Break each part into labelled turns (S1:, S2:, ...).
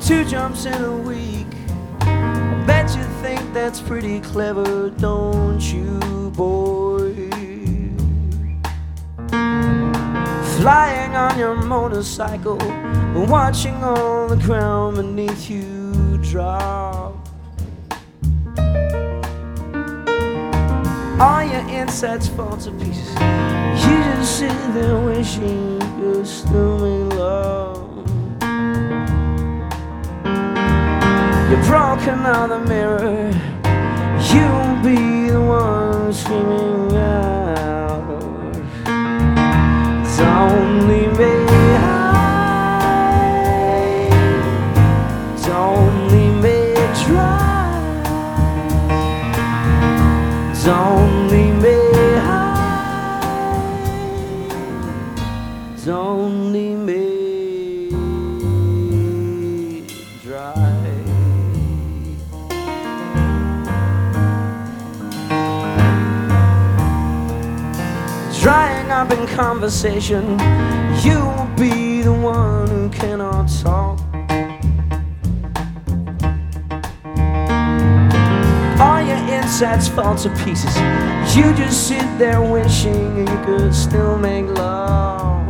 S1: 2 jumps in a week. I bet you think that's pretty clever, don't you, boy? Flying on your motorcycle, watching all the ground beneath you drop. All your insides fall to pieces. You just sit there wishing you could still make love. You're broken on the mirror. You'll be the one screaming out. Don't leave me high. Don't leave me dry. Don't leave me high. Don't leave me dry. Drying up in conversation, you will be the one who cannot talk. All your insides fall to pieces. You just sit there wishing you could still make love.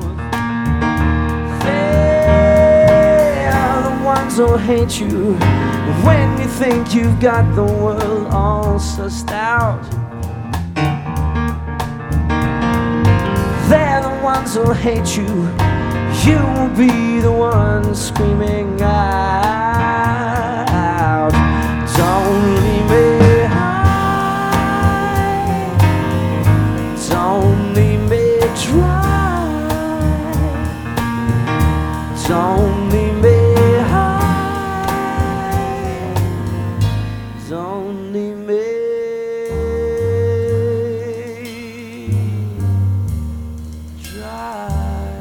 S1: They are the ones who hate you when you think you've got the world all sussed out. They're the ones who hate you. You will be the one screaming out. Don't leave me high. Don't leave me dry. Don't leave me high. Don't leave me dry.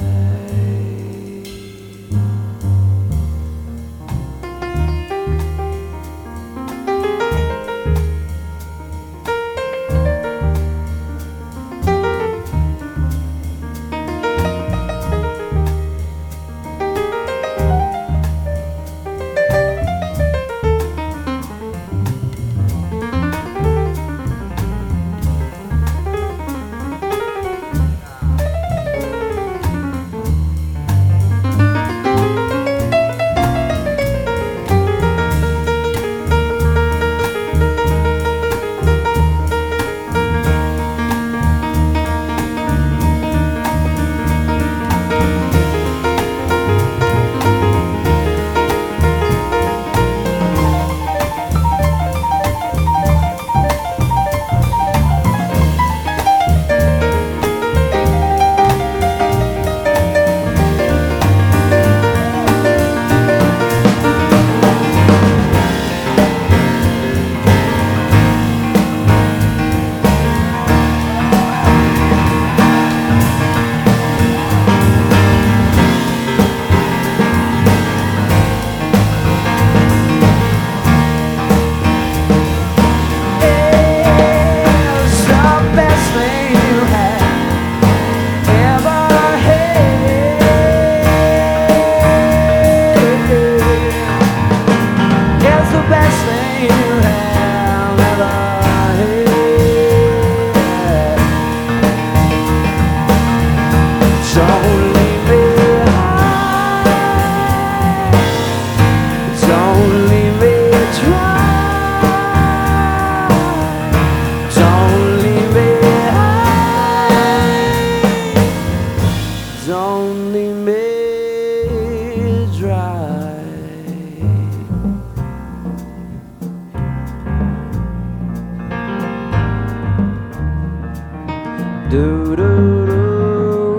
S1: Do do do,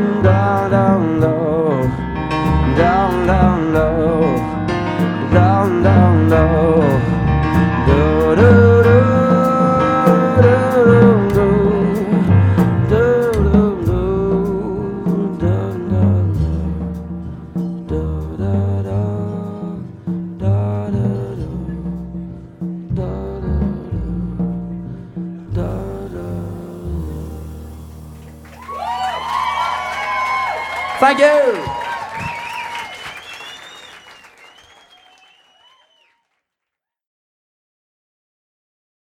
S1: down down low, down down low, down down low, do do do do do do do down down low, do da da da da da da da da. Thank you.